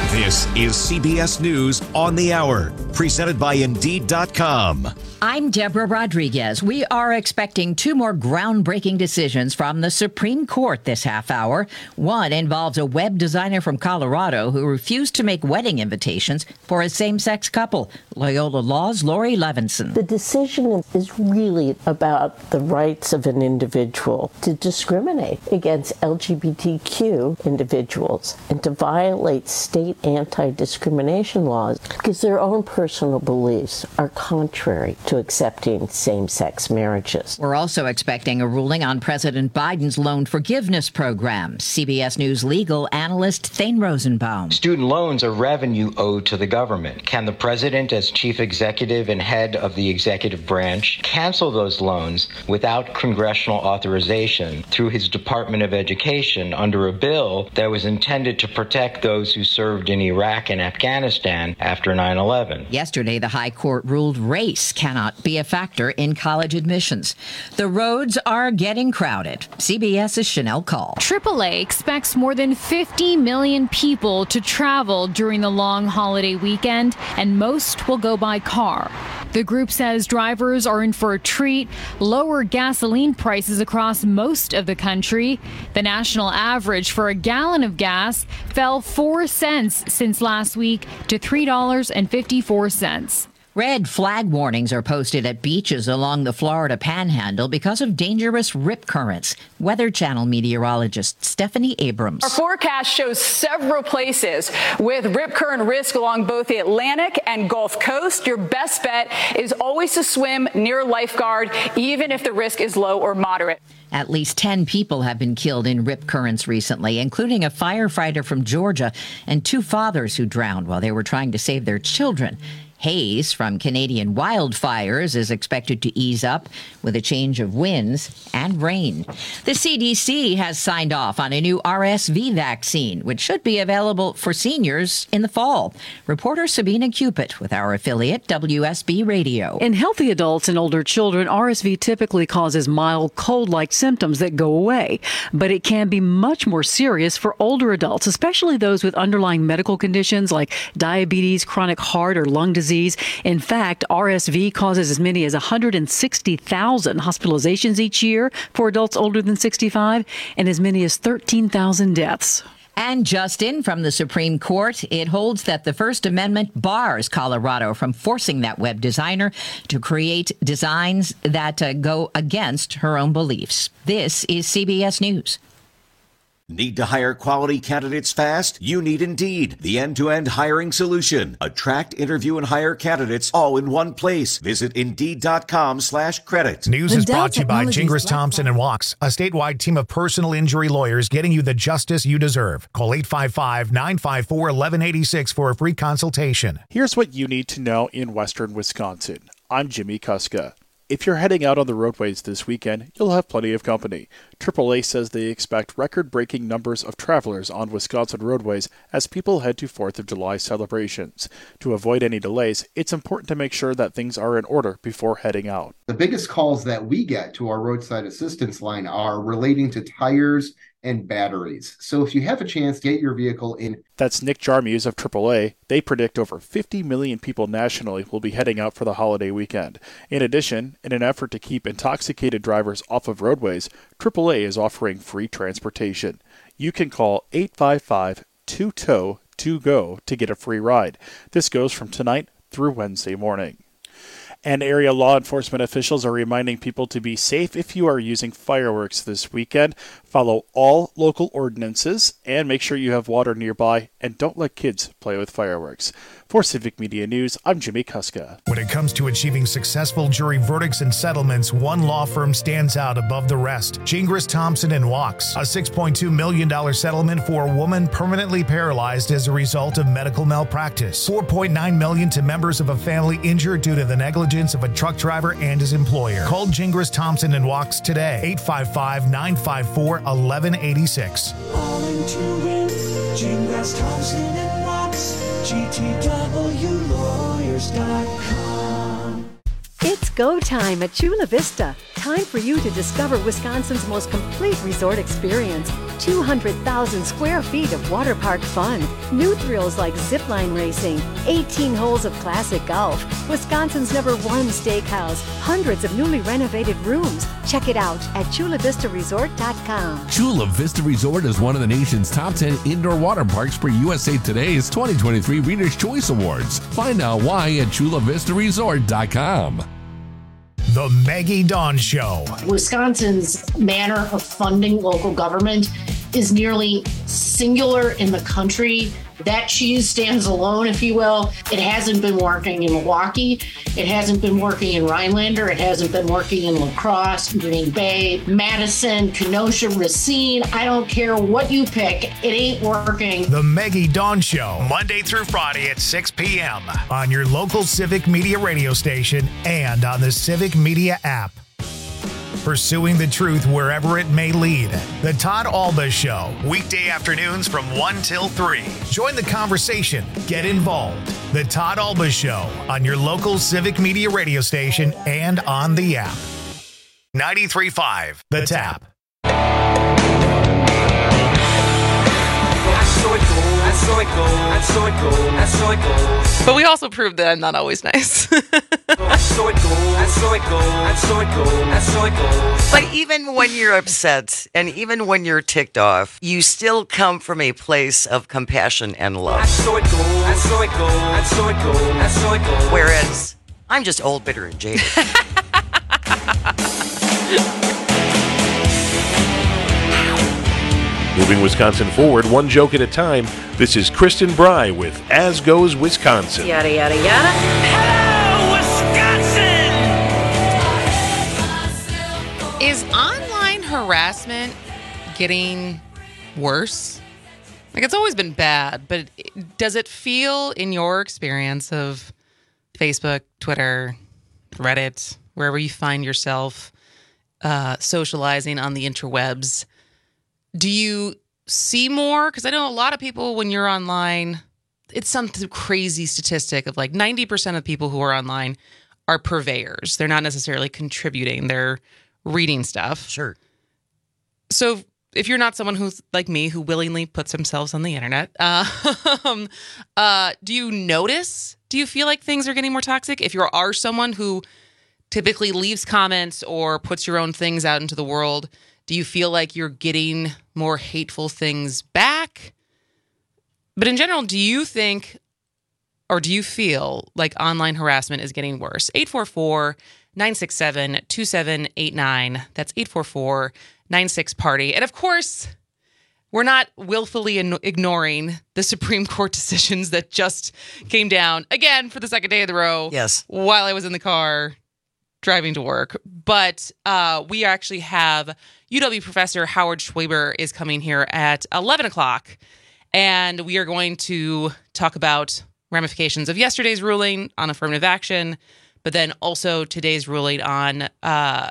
This is CBS News on the Hour, presented by Indeed.com. I'm Deborah Rodriguez. We are expecting two more groundbreaking decisions from the Supreme Court this half hour. One involves a web designer from Colorado who refused to make wedding invitations for a same-sex couple. Loyola Law's Lori Levinson. The decision is really about the rights of an individual to discriminate against LGBTQ individuals and to violate state anti-discrimination laws because their own personal beliefs are contrary to accepting same-sex marriages. We're also expecting a ruling on President Biden's loan forgiveness program. CBS News legal analyst Thane Rosenbaum. Student loans are revenue owed to the government. Can the president, as chief executive and head of the executive branch, cancel those loans without congressional authorization through his Department of Education under a bill that was intended to protect those who served in Iraq and Afghanistan after 9/11? Yesterday, the High Court ruled race cannot be a factor in college admissions. The roads are getting crowded. CBS's Chanel Call. AAA expects more than 50 million people to travel during the long holiday weekend, and most will go by car. The group says drivers are in for a treat. Lower gasoline prices across most of the country. The national average for a gallon of gas fell 4 cents since last week to $3.54. Red flag warnings are posted at beaches along the Florida Panhandle because of dangerous rip currents. Weather Channel meteorologist Stephanie Abrams. Our forecast shows several places with rip current risk along both the Atlantic and Gulf Coast. Your best bet is always to swim near a lifeguard, even if the risk is low or moderate. At least 10 people have been killed in rip currents recently, including a firefighter from Georgia and two fathers who drowned while they were trying to save their children. Haze from Canadian wildfires is expected to ease up with a change of winds and rain. The CDC has signed off on a new RSV vaccine, which should be available for seniors in the fall. Reporter Sabina Cupid with our affiliate WSB Radio. In healthy adults and older children, RSV typically causes mild cold-like symptoms that go away. But it can be much more serious for older adults, especially those with underlying medical conditions like diabetes, chronic heart or lung disease. In fact, RSV causes as many as 160,000 hospitalizations each year for adults older than 65 and as many as 13,000 deaths. And just in from the Supreme Court, it holds that the First Amendment bars Colorado from forcing that web designer to create designs that go against her own beliefs. This is CBS News. Need to hire quality candidates fast? You need Indeed, the end-to-end hiring solution. Attract, interview, and hire candidates all in one place. Visit Indeed.com/credit. News is brought to you by Gingras Thompson & Wachs, a statewide team of personal injury lawyers getting you the justice you deserve. Call 855-954-1186 for a free consultation. Here's what you need to know in western Wisconsin. I'm Jimmy Kuska. If you're heading out on the roadways this weekend, you'll have plenty of company. AAA says they expect record-breaking numbers of travelers on Wisconsin roadways as people head to 4th of July celebrations. To avoid any delays, it's important to make sure that things are in order before heading out. The biggest calls that we get to our roadside assistance line are relating to tires and batteries. So if you have a chance, get your vehicle in. That's Nick Jarmusch of AAA. They predict over 50 million people nationally will be heading out for the holiday weekend. In addition, in an effort to keep intoxicated drivers off of roadways, AAA is offering free transportation. You can call 855-2TOW-2GO to get a free ride. This goes from tonight through Wednesday morning. And area law enforcement officials are reminding people to be safe if you are using fireworks this weekend. Follow all local ordinances and make sure you have water nearby and don't let kids play with fireworks. For Civic Media News, I'm Jimmy Kuska. When it comes to achieving successful jury verdicts and settlements, one law firm stands out above the rest. Gingras Thompson & Wachs, a $6.2 million settlement for a woman permanently paralyzed as a result of medical malpractice. $4.9 million to members of a family injured due to the negligence of a truck driver and his employer. Call Gingras Thompson & Wachs today, 855-954-1186. Gingras Thompson & Wachs, GTWLawyers.com. It's go time at Chula Vista. Time for you to discover Wisconsin's most complete resort experience. 200,000 square feet of water park fun. New thrills like zipline racing. 18 holes of classic golf. Wisconsin's #1 steakhouse. Hundreds of newly renovated rooms. Check it out at ChulaVistaResort.com. Chula Vista Resort is one of the nation's top 10 indoor water parks for USA Today's 2023 Reader's Choice Awards. Find out why at ChulaVistaResort.com. The Maggie Dawn Show. Wisconsin's manner of funding local government is nearly singular in the country. That cheese stands alone, if you will. It hasn't been working in Milwaukee. It hasn't been working in Rhinelander. It hasn't been working in La Crosse, Green Bay, Madison, Kenosha, Racine. I don't care what you pick. It ain't working. The Maggie Dawn Show, Monday through Friday at 6 p.m. on your local Civic Media radio station and on the Civic Media app. Pursuing the truth wherever it may lead. The Todd Alba Show, weekday afternoons from 1 till 3. Join the conversation. Get involved. The Todd Alba Show on your local Civic Media radio station and on the app. 93.5 The Tap. But we also proved that I'm not always nice. But even when you're upset and even when you're ticked off, you still come from a place of compassion and love. Whereas I'm just old, bitter, and jaded. Moving Wisconsin forward, one joke at a time. This is Kristen Bry with As Goes Wisconsin. Yada, yada, yada. Hello, Wisconsin! Is online harassment getting worse? Like, it's always been bad, but does it feel, in your experience of Facebook, Twitter, Reddit, wherever you find yourself socializing on the interwebs, do you see more? Because I know a lot of people, when you're online, it's some crazy statistic of like 90% of people who are online are purveyors. They're not necessarily contributing. They're reading stuff. Sure. So if you're not someone who's like me, who willingly puts themselves on the internet, do you notice? Do you feel like things are getting more toxic? If you are someone who typically leaves comments or puts your own things out into the world, do you feel like you're getting more hateful things back? But in general, do you think, or do you feel like online harassment is getting worse? 844-967-2789. That's 844-96-PARTY. And of course, we're not willfully ignoring the Supreme Court decisions that just came down again for the second day of the row. Yes. While I was in the car driving to work. But we actually have UW professor Howard Schwaber is coming here at 11 o'clock. And we are going to talk about ramifications of yesterday's ruling on affirmative action, but then also today's ruling on, I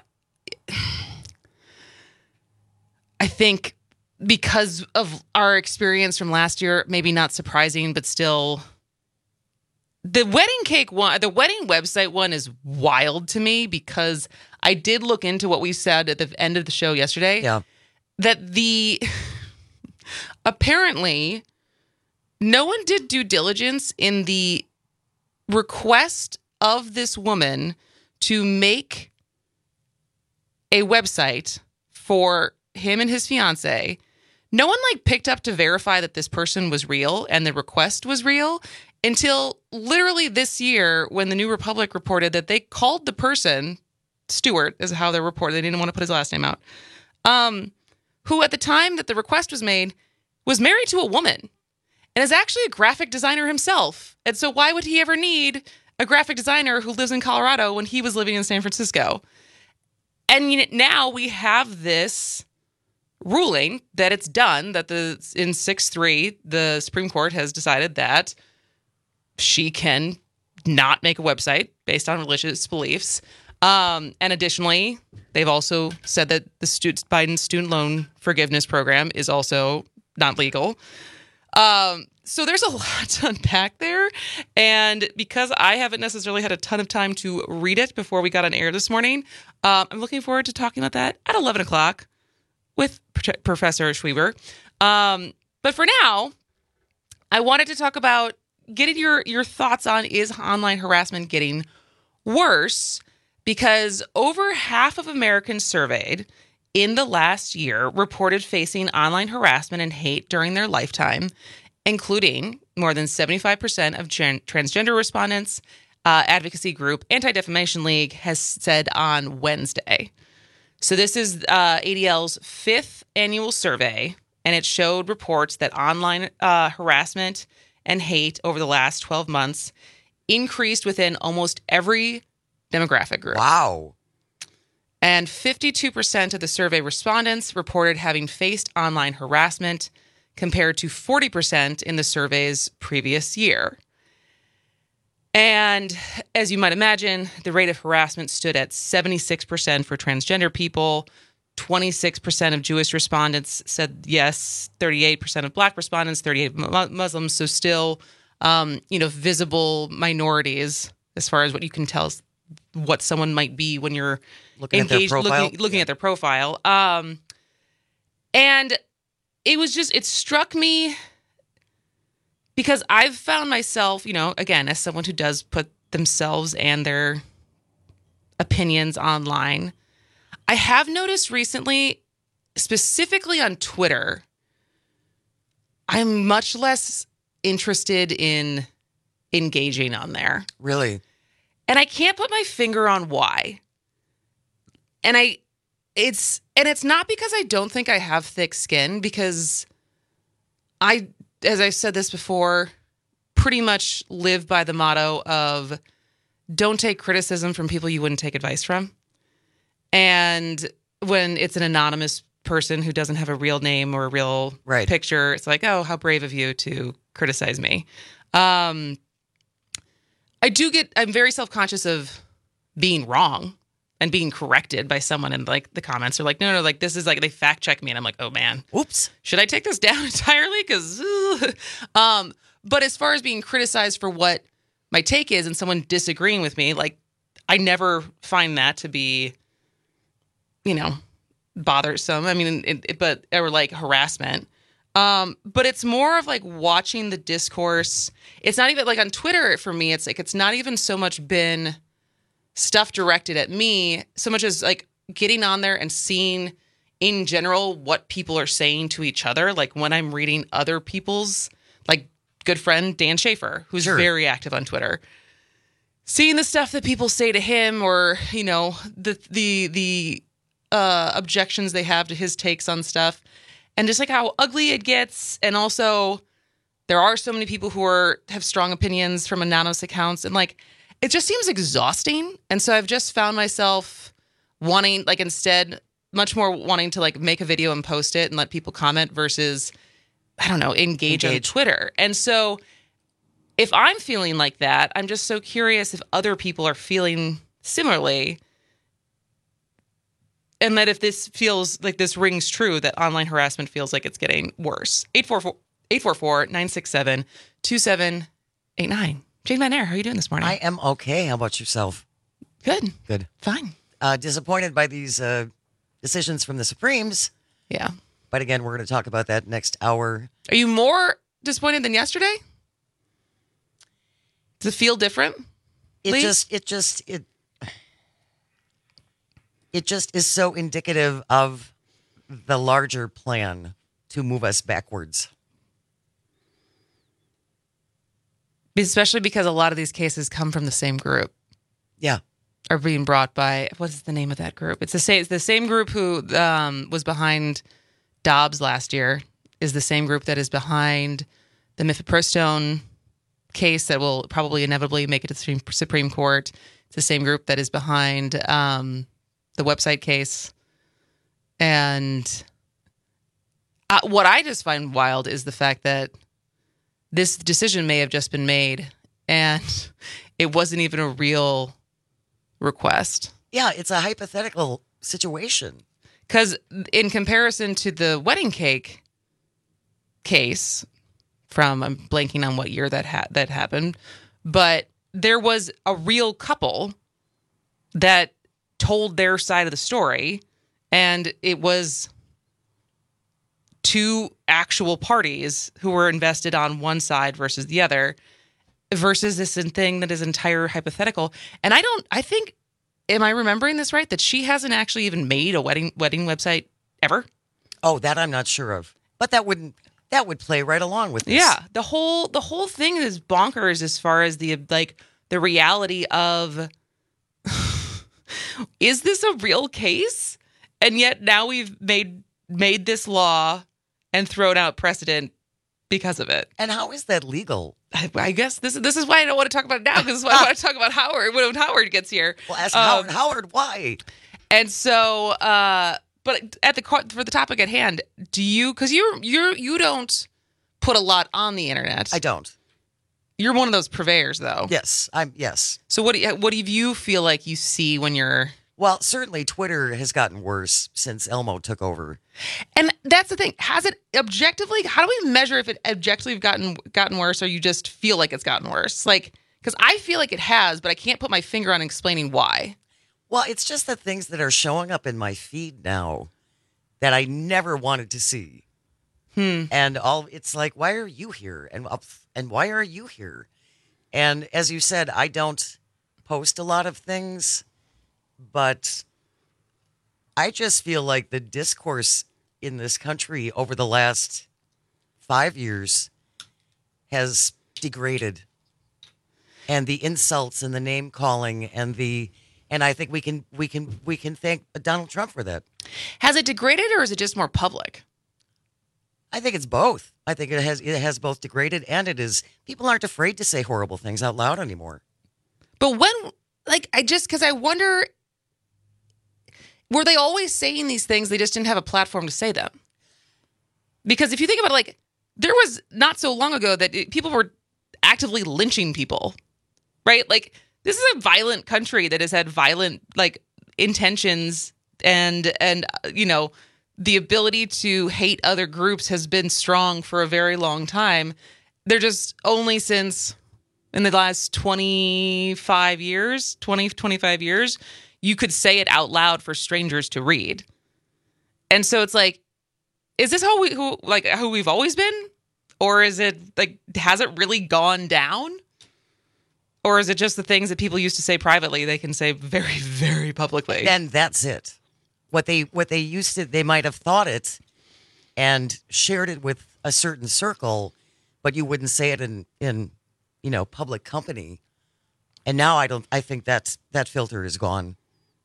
think because of our experience from last year, maybe not surprising, but still, the wedding cake one, the wedding website one is wild to me because I did look into what we said at the end of the show yesterday. Yeah. That apparently no one did due diligence in the request of this woman to make a website for him and his fiance. No one picked up to verify that this person was real and the request was real until literally this year when the New Republic reported that they called the person, Stewart is how they're reported, they didn't want to put his last name out, who at the time that the request was made was married to a woman and is actually a graphic designer himself. And so why would he ever need a graphic designer who lives in Colorado when he was living in San Francisco? And now we have this ruling that it's done, that in 6-3, the Supreme Court has decided that she can not make a website based on religious beliefs. And additionally, they've also said that the Biden's student loan forgiveness program is also not legal. So there's a lot to unpack there. And because I haven't necessarily had a ton of time to read it before we got on air this morning, I'm looking forward to talking about that at 11 o'clock with Professor Schweber. But for now, I wanted to talk about getting your thoughts on, is online harassment getting worse? Because over half of Americans surveyed in the last year reported facing online harassment and hate during their lifetime, including more than 75% of transgender respondents. Advocacy group Anti-Defamation League has said on Wednesday. So this is ADL's 5th annual survey, and it showed reports that online harassment and hate over the last 12 months increased within almost every demographic group. Wow. And 52% of the survey respondents reported having faced online harassment, compared to 40% in the survey's previous year. And as you might imagine, the rate of harassment stood at 76% for transgender people. 26% of Jewish respondents said yes. 38% of Black respondents. 38% Muslims. So still, visible minorities as far as what you can tell what someone might be when you're looking engaged, at their profile. looking at their profile. And it struck me because I've found myself, again, as someone who does put themselves and their opinions online, I have noticed recently, specifically on Twitter, I'm much less interested in engaging on there. Really? And I can't put my finger on why. And it's not because I don't think I have thick skin, because as I said this before, pretty much live by the motto of don't take criticism from people you wouldn't take advice from. And when it's an anonymous person who doesn't have a real name or a real picture, it's like, oh, how brave of you to criticize me. I'm very self-conscious of being wrong and being corrected by someone in like the comments. They're like, no, like this is like, they fact check me. And I'm like, oh man, oops, should I take this down entirely? Cause, but as far as being criticized for what my take is and someone disagreeing with me, like I never find that to be, bothersome. I mean, or like harassment. But it's more of like watching the discourse. It's not even like on Twitter for me. It's like, it's not even so much been stuff directed at me so much as like getting on there and seeing in general what people are saying to each other. Like when I'm reading other people's, like good friend Dan Schaefer, who's very active on Twitter, seeing the stuff that people say to him, or the objections they have to his takes on stuff, and just like how ugly it gets. And also there are so many people who have strong opinions from anonymous accounts, and like it just seems exhausting. And so I've just found myself wanting, like, instead much more wanting to like make a video and post it and let people comment versus, I don't know, engage on Twitter. And so if I'm feeling like that, I'm just so curious if other people are feeling similarly. And that if this feels like this rings true, that online harassment feels like it's getting worse. 844-967-2789. Jane Van Air, how are you doing this morning? I am okay. How about yourself? Good. Good. Fine. Disappointed by these decisions from the Supremes. Yeah. But again, we're going to talk about that next hour. Are you more disappointed than yesterday? Does it feel different? It just is so indicative of the larger plan to move us backwards. Especially because a lot of these cases come from the same group. Yeah. Are being brought by, what is the name of that group? It's the same group who was behind Dobbs last year, is the same group that is behind the mifepristone case that will probably inevitably make it to the Supreme Court. It's the same group that is behind the website case. And what I just find wild is the fact that this decision may have just been made and it wasn't even a real request. Yeah, it's a hypothetical situation. Because in comparison to the wedding cake case, from, I'm blanking on what year that happened, but there was a real couple that told their side of the story, and it was two actual parties who were invested on one side versus the other, versus this thing that is entire hypothetical. And I think, am I remembering this right, that she hasn't actually even made a wedding website ever? Oh, that I'm not sure of. But that would play right along with this. Yeah, the whole thing is bonkers as far as the reality of is this a real case? And yet now we've made this law and thrown out precedent because of it. And how is that legal? I guess this is why I don't want to talk about it now, because this is why I want to talk about Howard when Howard gets here. Well, ask Howard why. And so, but for the topic at hand, do you? Because you don't put a lot on the internet. I don't. You're one of those purveyors, though. Yes, yes. So what do you feel like you see when you're? Well, certainly Twitter has gotten worse since Elmo took over. And that's the thing. Has it objectively? How do we measure if it objectively gotten worse, or you just feel like it's gotten worse? Like, because I feel like it has, but I can't put my finger on explaining why. Well, it's just the things that are showing up in my feed now that I never wanted to see. And it's like, why are you here? And why are you here? And as you said, I don't post a lot of things, but I just feel like the discourse in this country over the last 5 years has degraded. And the insults and the name calling and I think we can thank Donald Trump for that. Has it degraded, or is it just more public? I think it's both. I think it has both degraded, and people aren't afraid to say horrible things out loud anymore. But because I wonder, were they always saying these things? They just didn't have a platform to say them. Because if you think about it, there was not so long ago that people were actively lynching people, right? Like, this is a violent country that has had violent intentions, and the ability to hate other groups has been strong for a very long time. They're just only since in the last 25 years, you could say it out loud for strangers to read. And so it's like, is this how we've always been? Or is it has it really gone down? Or is it just the things that people used to say privately they can say very, very publicly? And that's it. What they used to, they might have thought it and shared it with a certain circle, but you wouldn't say it in public company. And now I think that filter is gone.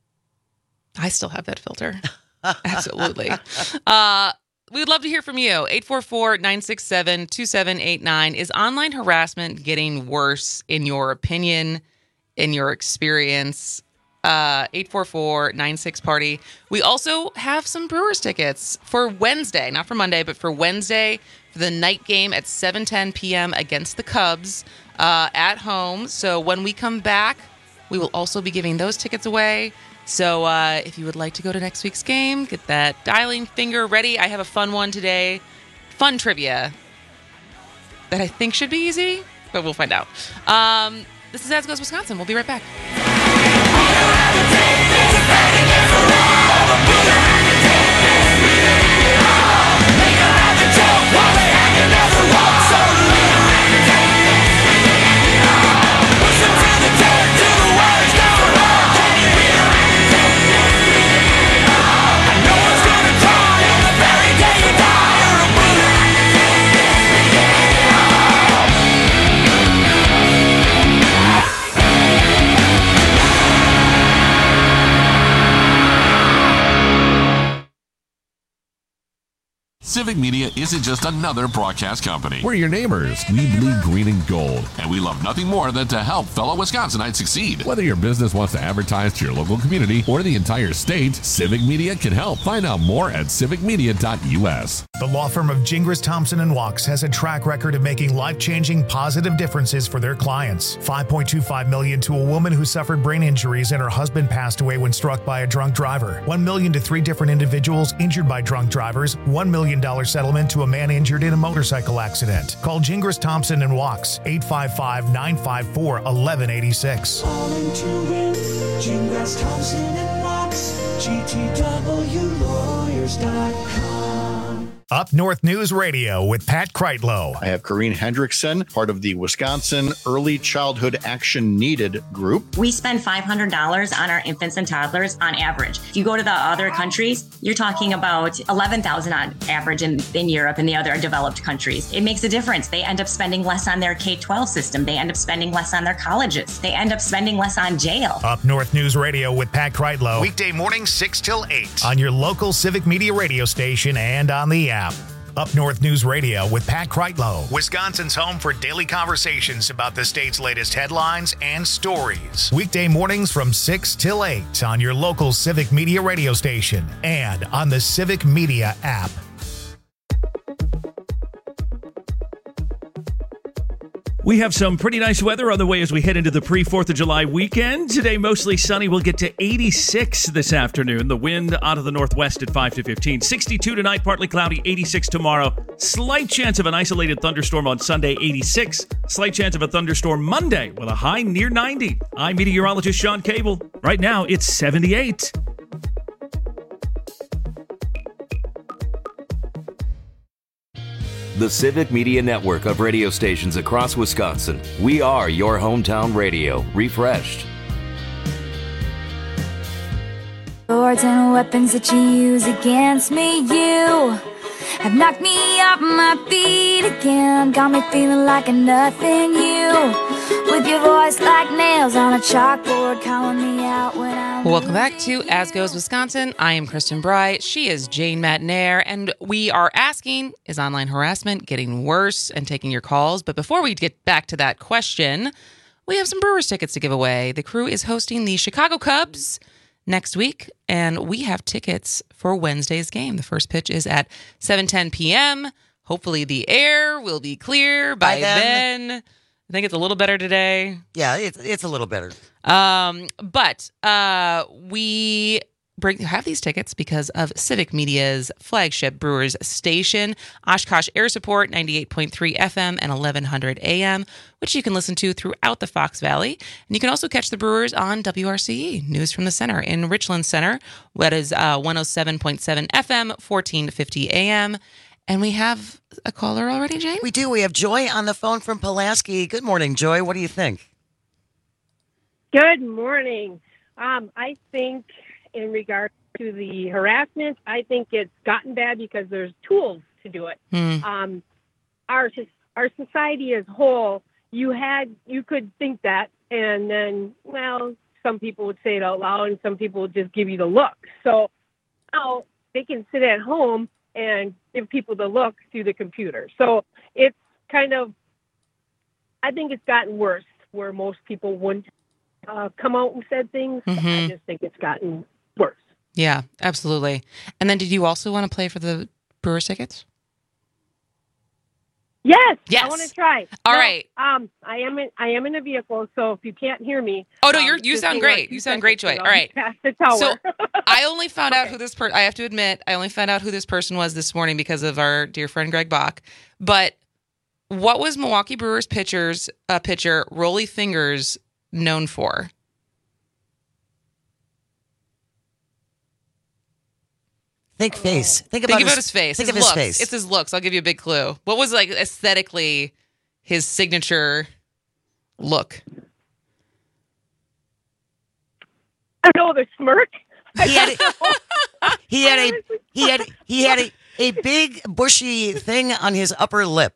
I still have that filter. Absolutely. We'd love to hear from you. 844-967-2789. Is online harassment getting worse in your opinion, in your experience? 844-96-PARTY. We also have some Brewers tickets for Wednesday, not for Monday, but for Wednesday for the night game at 7:10 p.m. against the Cubs at home. So when we come back, we will also be giving those tickets away. So if you would like to go to next week's game, get that dialing finger ready. I have a fun one today. Fun trivia that I think should be easy, but we'll find out. This is As Goes Wisconsin. We'll be right back. Civic Media isn't just another broadcast company. We're your neighbors. We bleed green and gold, and we love nothing more than to help fellow Wisconsinites succeed. Whether your business wants to advertise to your local community or the entire state, Civic Media can help. Find out more at civicmedia.us. The law firm of Gingras, Thompson & Wachs has a track record of making life-changing positive differences for their clients. $5.25 million to a woman who suffered brain injuries and her husband passed away when struck by a drunk driver. $1 million to 3 different individuals injured by drunk drivers. $1 million million settlement to a man injured in a motorcycle accident. Call Gingras Thompson and Walks, 855-954-1186. Calling to win, Gingras Thompson and Walks, GTWlawyers.com. Up North News Radio with Pat Kreitlow. I have Corrine Hendrickson, part of the Wisconsin Early Childhood Action Needed group. We spend $500 on our infants and toddlers on average. If you go to the other countries, you're talking about $11,000 on average in Europe and the other developed countries. It makes a difference. They end up spending less on their K-12 system. They end up spending less on their colleges. They end up spending less on jail. Up North News Radio with Pat Kreitlow. Weekday mornings 6 till 8 on your local Civic Media radio station and on the app. Up North News Radio with Pat Kreitlow, Wisconsin's home for daily conversations about the state's latest headlines and stories. Weekday mornings from 6 till 8 on your local Civic Media radio station and on the Civic Media app. We have some pretty nice weather on the way as we head into the pre-4th of July weekend. Today, mostly sunny. We'll get to 86 this afternoon. The wind out of the northwest at 5 to 15. 62 tonight, partly cloudy. 86 tomorrow. Slight chance of an isolated thunderstorm on Sunday, 86. Slight chance of a thunderstorm Monday with a high near 90. I'm meteorologist Sean Cable. Right now, it's 78. The Civic Media Network of radio stations across Wisconsin. We are your hometown radio, refreshed. Swords and weapons that you use against me, you have knocked me off my feet again. Got me feeling like a nothing, you, with your voice like nails on a chalkboard, calling me out when I'm... Welcome back to As Goes Wisconsin. I am Kristen Bry. She is Jane Matnair, and we are asking, is online harassment getting worse, and taking your calls. But before we get back to that question, we have some Brewers tickets to give away. The crew is hosting the Chicago Cubs next week, and we have tickets for Wednesday's game. The first pitch is at 7:10 p.m. Hopefully the air will be clear by then. I think it's a little better today. Yeah, it's a little better. But we have these tickets because of Civic Media's flagship Brewers station, Oshkosh Air Support, 98.3 FM and 1100 AM, which you can listen to throughout the Fox Valley. And you can also catch the Brewers on WRCE, News from the Center in Richland Center. That is 107.7 FM, 1450 AM. And we have a caller already, Jane? We do. We have Joy on the phone from Pulaski. Good morning, Joy. What do you think? Good morning. I think in regard to the harassment, I think it's gotten bad because there's tools to do it. Our society as a whole, you could think that, and then, well, some people would say it out loud and some people would just give you the look. So now they can sit at home and give people the look through the computer. So it's kind of, I think it's gotten worse where most people wouldn't come out and said things. I just think it's gotten worse. Yeah, absolutely. And then did you also want to play for the Brewers tickets? Yes. I want to try. All right. I am in a vehicle, so if you can't hear me. Oh, no, you sound great. You sound great, Joy. All right. Past the tower. So I only found out who this person, I have to admit, I only found out who this person was this morning because of our dear friend Greg Bach. But what was Milwaukee Brewers pitcher Rollie Fingers known for? Think face. Think about his face. Think his of his looks. face. It's his looks. I'll give you a big clue. What was like aesthetically his signature look? I know, the smirk. He had a big bushy thing on his upper lip.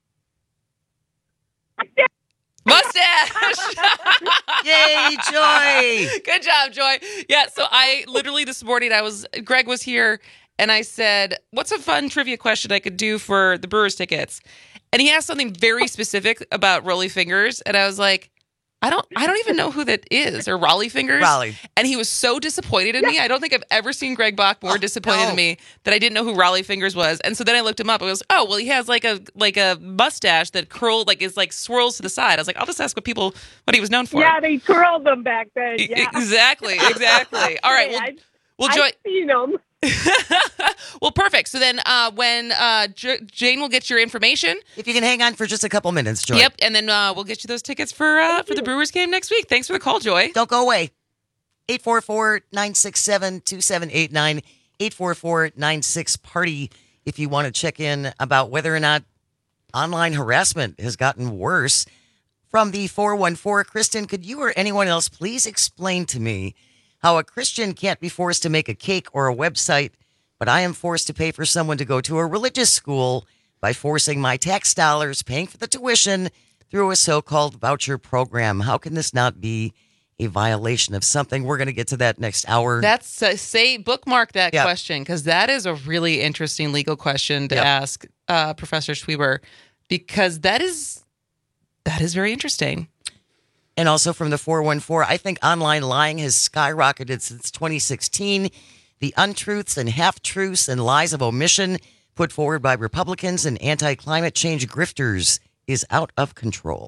Mustache! Yay, Joy! Good job, Joy. Yeah, so I literally this morning, Greg was here, and I said, what's a fun trivia question I could do for the Brewers tickets? And he asked something very specific about Rollie Fingers, and I was like, I don't even know who that is, or Rollie Fingers. Rollie. And he was so disappointed in me. I don't think I've ever seen Greg Bach more disappointed in me that I didn't know who Rollie Fingers was. And so then I looked him up. I was, oh, well, he has like a mustache that swirls to the side. I was like, I'll just ask what he was known for. Yeah, they twirled them back then. Yeah. Exactly. All right. Well, Joy. I've seen them. Well, perfect. So then when Jane will get your information. If you can hang on for just a couple minutes, Joy. Yep, and then we'll get you those tickets for the Brewers game next week. Thanks for the call, Joy. Don't go away. 844-967-2789. 844-96-PARTY if you want to check in about whether or not online harassment has gotten worse. From the 414, Kristen, could you or anyone else please explain to me how a Christian can't be forced to make a cake or a website, but I am forced to pay for someone to go to a religious school by forcing my tax dollars paying for the tuition through a so-called voucher program? How can this not be a violation of something? We're going to get to that next hour. That's bookmark that question, because that is a really interesting legal question to ask Professor Schweber, because that is very interesting. And also from the 414, I think online lying has skyrocketed since 2016. The untruths and half-truths and lies of omission put forward by Republicans and anti-climate change grifters is out of control.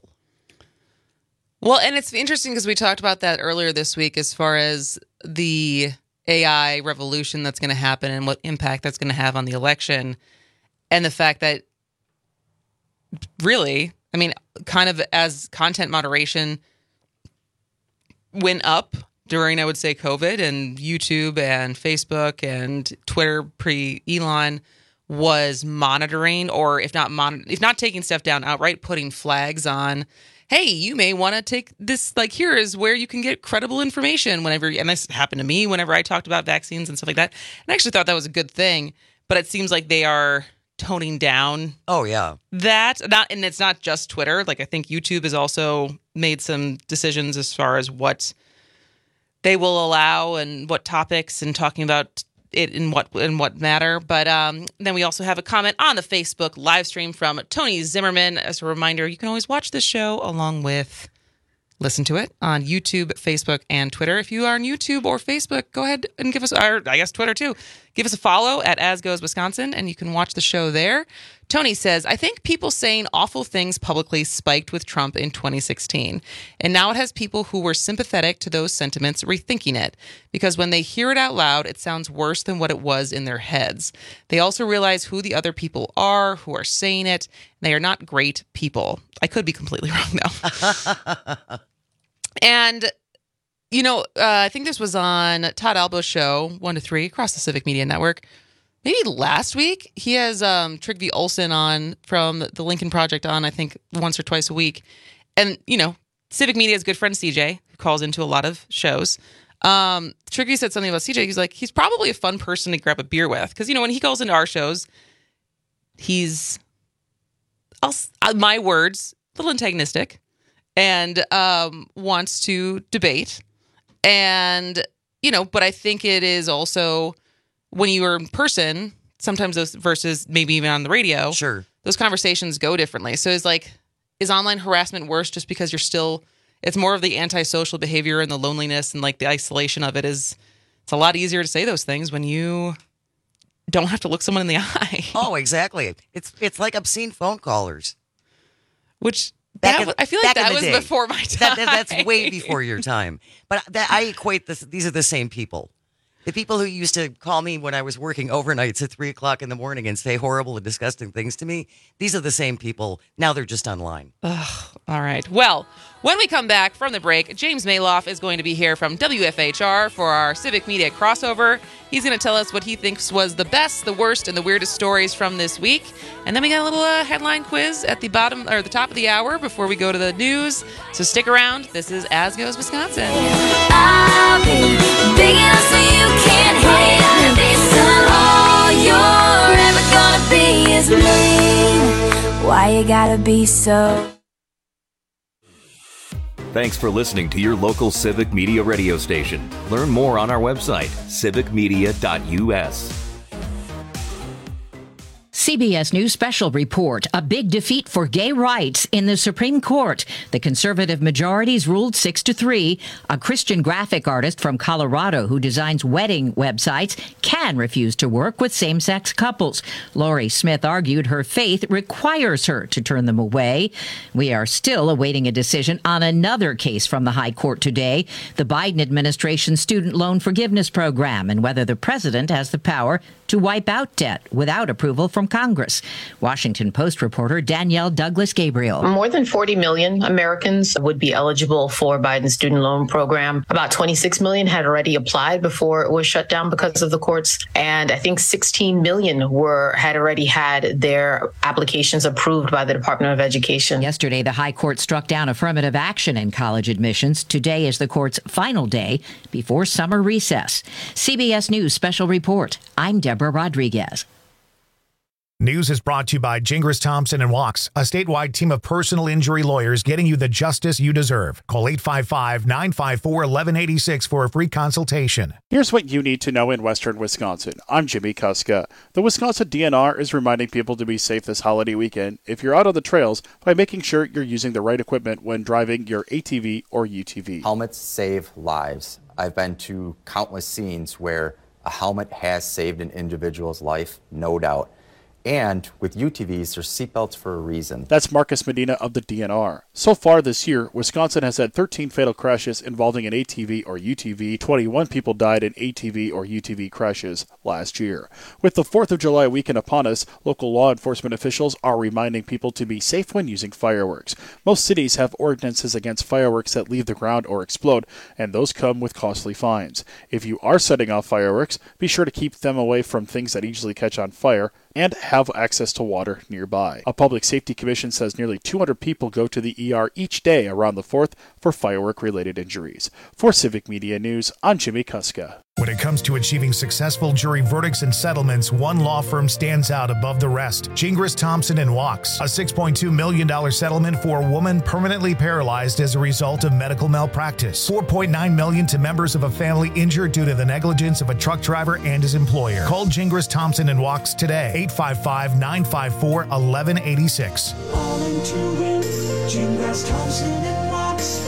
Well, and it's interesting because we talked about that earlier this week as far as the AI revolution that's going to happen and what impact that's going to have on the election, and the fact that really, I mean, kind of as content moderation went up during, I would say, COVID, and YouTube and Facebook and Twitter pre-Elon was monitoring, or if not taking stuff down outright, putting flags on, hey, you may want to take this, like, here is where you can get credible information whenever, and this happened to me whenever I talked about vaccines and stuff like that. And I actually thought that was a good thing, but it seems like they are toning down. Oh, yeah. And it's not just Twitter. Like, I think YouTube has also made some decisions as far as what they will allow and what topics, and talking about it in what matter. But then we also have a comment on the Facebook live stream from Tony Zimmerman. As a reminder, you can always watch this show along with listen to it on YouTube, Facebook, and Twitter. If you are on YouTube or Facebook, go ahead and give us, or I guess Twitter too, give us a follow at As Goes Wisconsin, and you can watch the show there. Tony says, I think people saying awful things publicly spiked with Trump in 2016. And now it has people who were sympathetic to those sentiments rethinking it, because when they hear it out loud, it sounds worse than what it was in their heads. They also realize who the other people are who are saying it. They are not great people. I could be completely wrong, though. And, you know, I think this was on Todd Albo's show, 1 to 3, across the Civic Media Network. Maybe last week. He has Trygve Olsen on from the Lincoln Project on, I think, once or twice a week. And, you know, Civic Media's good friend CJ, who calls into a lot of shows. Trygve said something about CJ. He's like, he's probably a fun person to grab a beer with. Because, you know, when he calls into our shows, he's, my words, a little antagonistic, and wants to debate. And, you know, but I think it is also, when you are in person, sometimes those versus maybe even on the radio, sure, those conversations go differently. So it's like, is online harassment worse just because you're still, it's more of the antisocial behavior and the loneliness and like the isolation of it is, it's a lot easier to say those things when you don't have to look someone in the eye. Oh, exactly. It's like obscene phone callers. Which, I feel like that was before my time. That's way before your time. But I equate this, these are the same people. The people who used to call me when I was working overnights at 3 o'clock in the morning and say horrible and disgusting things to me, these are the same people. Now they're just online. Ugh, all right. Well, when we come back from the break, James Maloff is going to be here from WFHR for our Civic Media crossover. He's going to tell us what he thinks was the best, the worst, and the weirdest stories from this week. And then we got a little headline quiz at the bottom or the top of the hour before we go to the news. So stick around. This is As Goes Wisconsin. I'll be big enough so you can't hate me. Son, all you're ever gonna be is me. Why you gotta be so? Thanks for listening to your local Civic Media radio station. Learn more on our website, civicmedia.us. CBS News special report, a big defeat for gay rights in the Supreme Court. The conservative majorities ruled 6-3. A Christian graphic artist from Colorado who designs wedding websites can refuse to work with same-sex couples. Lori Smith argued her faith requires her to turn them away. We are still awaiting a decision on another case from the High Court today, the Biden administration student loan forgiveness program, and whether the president has the power to wipe out debt without approval from Congress. Washington Post reporter Danielle Douglas-Gabriel. More than 40 million Americans would be eligible for Biden's student loan program. About 26 million had already applied before it was shut down because of the courts. And I think 16 million had already had their applications approved by the Department of Education. Yesterday, the High Court struck down affirmative action in college admissions. Today is the court's final day before summer recess. CBS News special report. I'm Deborah Rodriguez. News is brought to you by Gingras Thompson and Walks, a statewide team of personal injury lawyers getting you the justice you deserve. Call 855-954-1186 for a free consultation. Here's what you need to know in western Wisconsin. I'm Jimmy Kuska. The Wisconsin DNR is reminding people to be safe this holiday weekend if you're out on the trails by making sure you're using the right equipment when driving your ATV or UTV. Helmets save lives. I've been to countless scenes where a helmet has saved an individual's life, no doubt. And with UTVs, there's seatbelts for a reason. That's Marcus Medina of the DNR. So far this year, Wisconsin has had 13 fatal crashes involving an ATV or UTV. 21 people died in ATV or UTV crashes last year. With the 4th of July weekend upon us, local law enforcement officials are reminding people to be safe when using fireworks. Most cities have ordinances against fireworks that leave the ground or explode, and those come with costly fines. If you are setting off fireworks, be sure to keep them away from things that easily catch on fire and have access to water nearby. A public safety commission says nearly 200 people go to the ER each day around the 4th for firework-related injuries. For Civic Media News, I'm Jimmy Kuska. When it comes to achieving successful jury verdicts and settlements, one law firm stands out above the rest. Gingras Thompson and Walks, a $6.2 million settlement for a woman permanently paralyzed as a result of medical malpractice. $4.9 million to members of a family injured due to the negligence of a truck driver and his employer. Call Gingras Thompson and Walks today, 855-954-1186. All into it, Gingras Thompson and Walks,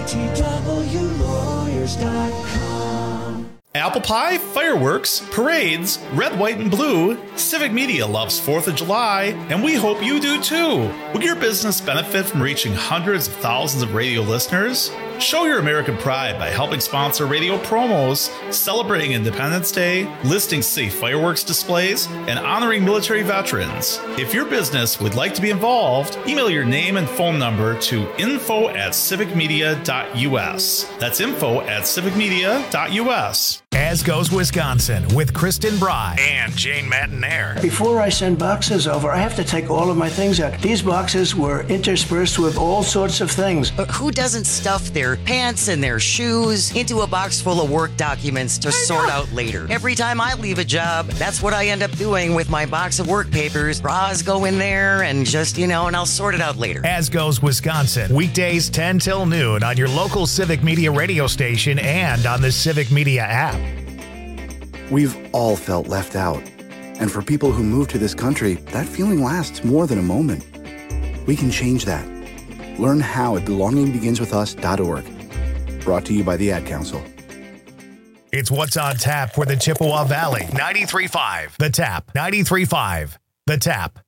GTWlawyers.com. Apple pie, fireworks, parades, red, white, and blue. Civic Media loves 4th of July, and we hope you do too. Will your business benefit from reaching hundreds of thousands of radio listeners? Show your American pride by helping sponsor radio promos, celebrating Independence Day, listing safe fireworks displays, and honoring military veterans. If your business would like to be involved, email your name and phone number to info@civicmedia.us. That's info@civicmedia.us. As Goes Wisconsin with Kristen Bry and Jane Matinair. Before I send boxes over, I have to take all of my things out. These boxes were interspersed with all sorts of things. Who doesn't stuff their pants and their shoes into a box full of work documents to sort out later? Every time I leave a job, that's what I end up doing with my box of work papers. Bras go in there and just, and I'll sort it out later. As Goes Wisconsin, weekdays 10 till noon on your local Civic Media radio station and on the Civic Media app. We've all felt left out. And for people who move to this country, that feeling lasts more than a moment. We can change that. Learn how at belongingbeginswithus.org. Brought to you by the Ad Council. It's What's on Tap for the Chippewa Valley. 93.5 The Tap. 93.5 The Tap.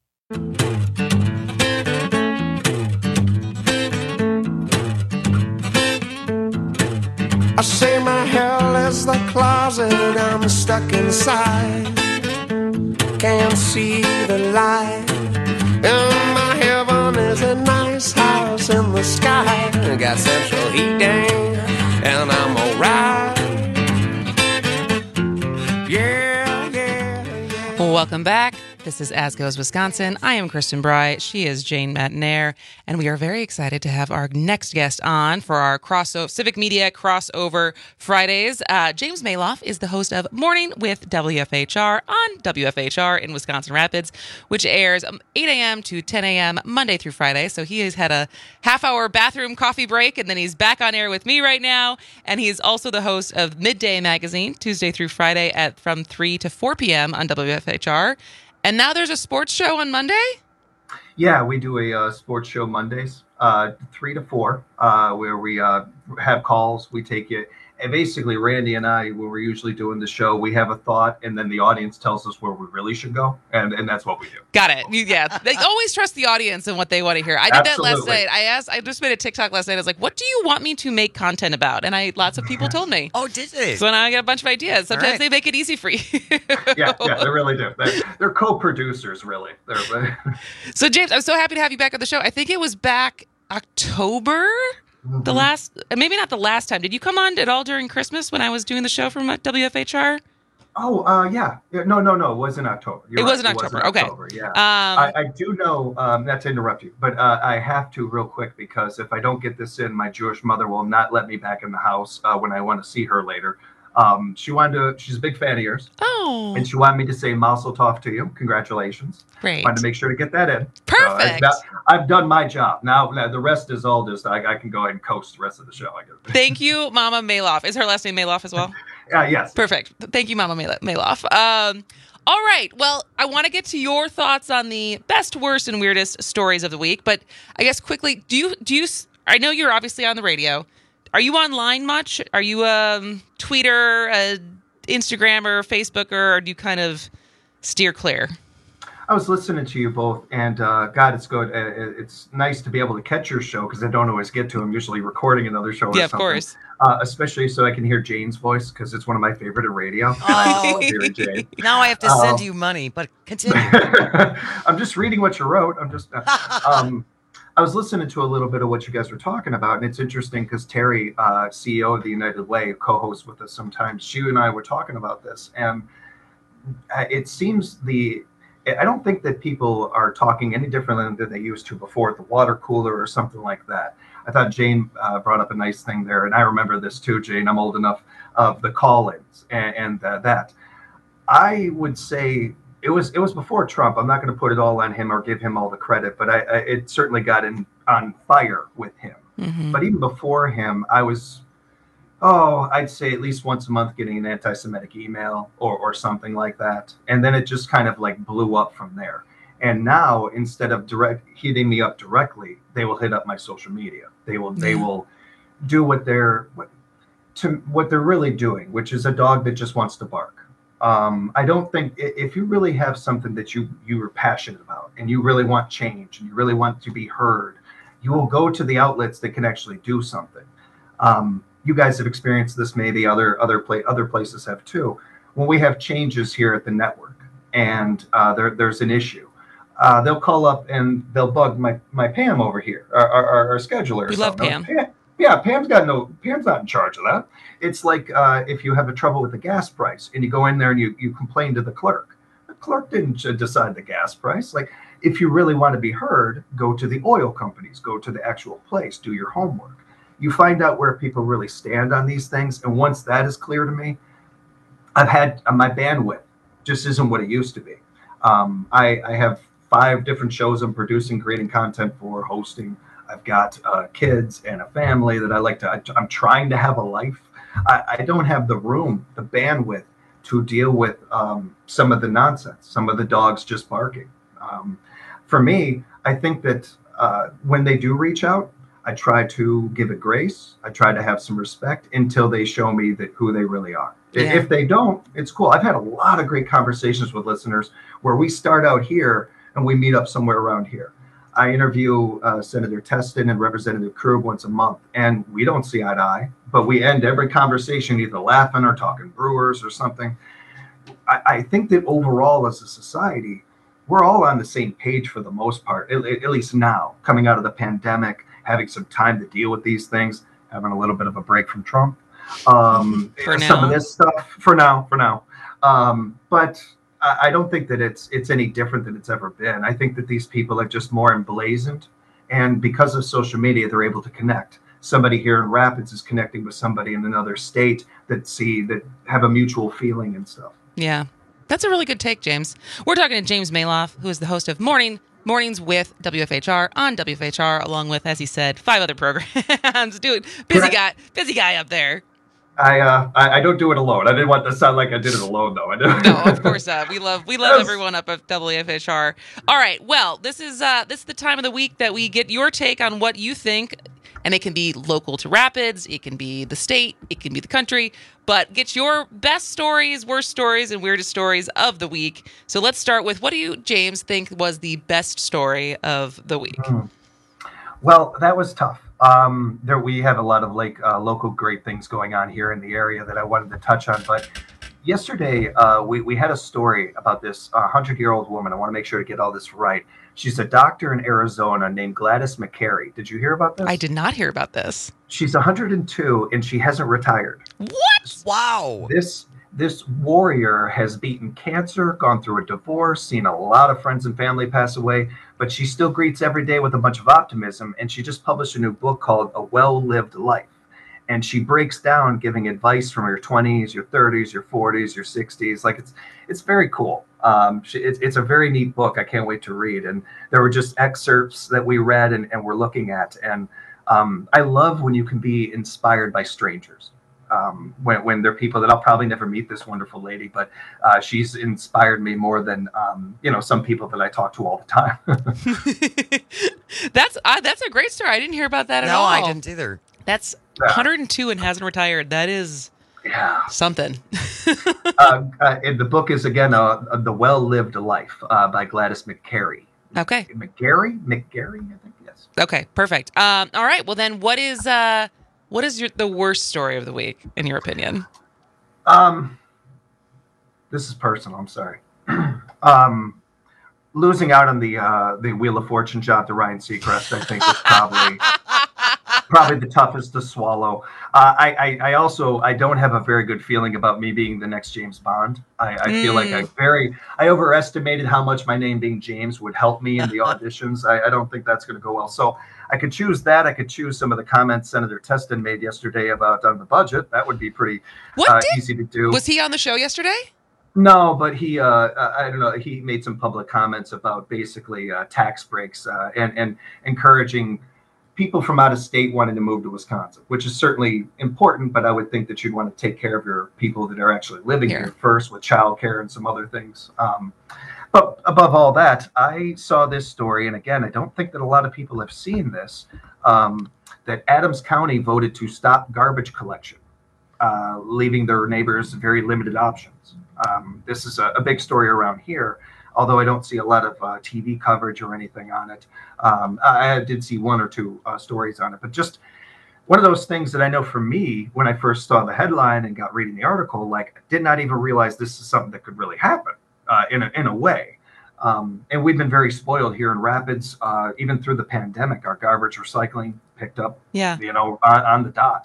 I say my hell is the closet I'm stuck inside. Can't see the light. And my heaven is a nice house in the sky. Got central heating and I'm alright. Welcome back. This is As Goes Wisconsin. I am Kristen Bry. She is Jane Matinair. And we are very excited to have our next guest on for our Civic Media Crossover Fridays. James Maloff is the host of Morning with WFHR on WFHR in Wisconsin Rapids, which airs 8 a.m. to 10 a.m. Monday through Friday. So he has had a half-hour bathroom coffee break, and then he's back on air with me right now. And he's also the host of Midday Magazine, Tuesday through Friday from 3 to 4 p.m. on WFHR. And now there's a sports show on Monday? Yeah, we do a sports show Mondays, 3 to 4, where we have calls. We take it. And basically, Randy and I, when we're usually doing the show, we have a thought, and then the audience tells us where we really should go, and that's what we do. Got it. Yeah, they always trust the audience and what they want to hear. I did that last night. I just made a TikTok last night. I was like, "What do you want me to make content about?" And lots of people told me. Oh, did they? So now I get a bunch of ideas. Sometimes they make it easy for you. yeah, they really do. They're co-producers, really. So James, I'm so happy to have you back on the show. I think it was back October. The last, maybe not the last time. Did you come on at all during Christmas when I was doing the show from WFHR? Oh, yeah. No. It was in October. It was in October. Okay. Yeah. I do know, not to interrupt you, but I have to real quick, because if I don't get this in, my Jewish mother will not let me back in the house when I want to see her later. She's a big fan of yours. Oh. And she wanted me to say Mazel Tov to you. Congratulations. Great. Wanted to make sure to get that in. Perfect. I've done my job. Now the rest is all just, I can go ahead and coast the rest of the show, I guess. Thank you, Mama Maloff. Is her last name Maloff as well? Yes. Perfect. Thank you, Mama Maloff. All right. Well, I want to get to your thoughts on the best, worst, and weirdest stories of the week. But I guess quickly, do you? I know you're obviously on the radio. Are you online much? Are you Twitter, Instagrammer, Facebooker, or do you kind of steer clear? I was listening to you both, and God, it's good. It's nice to be able to catch your show, because I don't always get to. I'm usually recording another show or something. Yeah, of course. Especially so I can hear Jane's voice, because it's one of my favorite at radio. Oh, hearing Jane. Now I have to send you money, but continue. I'm just reading what you wrote. I was listening to a little bit of what you guys were talking about, and it's interesting because Terry, CEO of the United Way, co-hosts with us sometimes. She and I were talking about this, and it seems I don't think that people are talking any differently than they used to before at the water cooler or something like that. I thought Jane brought up a nice thing there, and I remember this too, Jane. I'm old enough of the call-ins and that. I would say it was before Trump. I'm not going to put it all on him or give him all the credit, but it certainly got on fire with him. Mm-hmm. But even before him, I was, I'd say at least once a month getting an anti-Semitic email or something like that. And then it just kind of like blew up from there. And now, instead of hitting me up directly, they will hit up my social media. They will do what they're really doing, which is a dog that just wants to bark. I don't think if you really have something that you are passionate about and you really want change and you really want to be heard, you will go to the outlets that can actually do something. You guys have experienced this, maybe other places have too. When we have changes here at the network and there's an issue, they'll call up and they'll bug my Pam over here, our scheduler. We love Pam. Yeah, Pam's not in charge of that. It's like if you have a trouble with the gas price and you go in there and you complain to the clerk. The clerk didn't decide the gas price. Like, if you really want to be heard, go to the oil companies, go to the actual place, do your homework. You find out where people really stand on these things. And once that is clear to me, I've had my bandwidth just isn't what it used to be. I have 5 different shows I'm producing, creating content for, hosting. I've got kids and a family that I'm trying to have a life. I don't have the room, the bandwidth to deal with some of the nonsense, some of the dogs just barking. For me, I think that when they do reach out, I try to give it grace. I try to have some respect until they show me who they really are. Yeah. If they don't, it's cool. I've had a lot of great conversations with listeners where we start out here and we meet up somewhere around here. I interview Senator Testin and Representative Krug once a month, and we don't see eye to eye, but we end every conversation either laughing or talking Brewers or something. I think that overall as a society, we're all on the same page for the most part, at least now, coming out of the pandemic, having some time to deal with these things, having a little bit of a break from Trump. Some of this stuff for now. But I don't think that it's any different than it's ever been. I think that these people are just more emblazoned, and because of social media, they're able to connect. Somebody here in Rapids is connecting with somebody in another state that have a mutual feeling and stuff. Yeah, that's a really good take, James. We're talking to James Maloff, who is the host of Mornings with WFHR on WFHR, along with, as he said, 5 other programs. Dude, busy guy up there. I don't do it alone. I didn't want to sound like I did it alone, though. No, of course not. We love everyone up at WFHR. All right. Well, this is the time of the week that we get your take on what you think, and it can be local to Rapids, it can be the state, it can be the country, but get your best stories, worst stories, and weirdest stories of the week. So let's start with, what do you, James, think was the best story of the week? Well, that was tough. We have a lot of local great things going on here in the area that I wanted to touch on. But yesterday, we had a story about this 100-year-old woman. I want to make sure to get all this right. She's a doctor in Arizona named Gladys McCary. Did you hear about this? I did not hear about this. She's 102 and she hasn't retired. What? Wow. This warrior has beaten cancer, gone through a divorce, seen a lot of friends and family pass away, but she still greets every day with a bunch of optimism. And she just published a new book called A Well-Lived Life. And she breaks down giving advice from your 20s, your 30s, your 40s, your 60s. Like it's very cool. It's a very neat book. I can't wait to read. And there were just excerpts that we read and we're looking at. And I love when you can be inspired by strangers. When there are people that I'll probably never meet, this wonderful lady, but she's inspired me more than some people that I talk to all the time. That's a great story. I didn't hear about that at all. No, I didn't either. That's 102 and hasn't retired. That is something. And the book is, again, The Well-Lived Life by Gladys McCary. Okay. McCary, I think, yes. Okay, perfect. All right. Well, then what is the worst story of the week, in your opinion? This is personal. I'm sorry. Losing out on the Wheel of Fortune job to Ryan Seacrest, I think, was probably the toughest to swallow. I also don't have a very good feeling about me being the next James Bond. I feel like I overestimated how much my name being James would help me in the auditions. I don't think that's going to go well. So I could choose that. I could choose some of the comments Senator Teston made yesterday about on the budget. That would be pretty easy to do. Was he on the show yesterday? No, but he, I don't know, he made some public comments about basically tax breaks and encouraging people from out of state wanting to move to Wisconsin, which is certainly important, but I would think that you'd want to take care of your people that are actually living here first with childcare and some other things. But above all that, I saw this story, and again, I don't think that a lot of people have seen this, that Adams County voted to stop garbage collection, leaving their neighbors very limited options. This is a big story around here, although I don't see a lot of TV coverage or anything on it. I did see one or two stories on it, but just one of those things that I know for me, when I first saw the headline and got reading the article, like, did not even realize this is something that could really happen in a way. And we've been very spoiled here in Rapids, even through the pandemic. Our garbage recycling picked up, on the dot.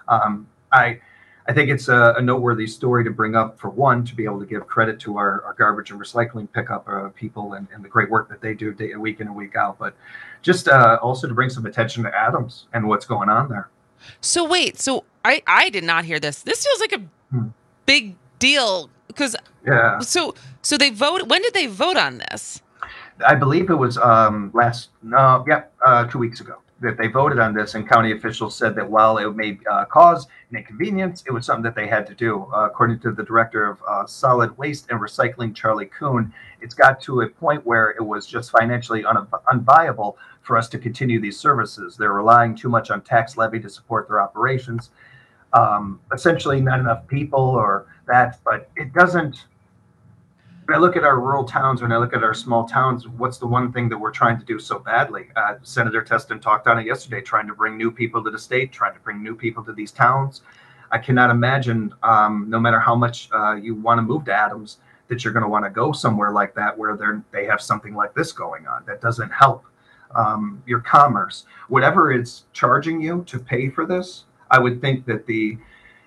I think it's a noteworthy story to bring up, for one, to be able to give credit to our garbage and recycling pickup people and the great work that they do week in and week out, but just also to bring some attention to Adams and what's going on there. So wait, I did not hear this. This feels like a big deal because so they vote. When did they vote on this? I believe it was 2 weeks ago that they voted on this, and county officials said that while it may cause an inconvenience, it was something that they had to do. According to the director of solid waste and recycling, Charlie Kuhn, it's got to a point where it was just financially unviable for us to continue these services. They're relying too much on tax levy to support their operations. Essentially not enough people or that, but it doesn't. When I look at our rural towns, when I look at our small towns, what's the one thing that we're trying to do so badly? Senator Teston talked on it yesterday, trying to bring new people to the state, trying to bring new people to these towns. I cannot imagine, no matter how much you want to move to Adams, that you're going to want to go somewhere like that where they have something like this going on. That doesn't help your commerce. Whatever it's charging you to pay for this, I would think that the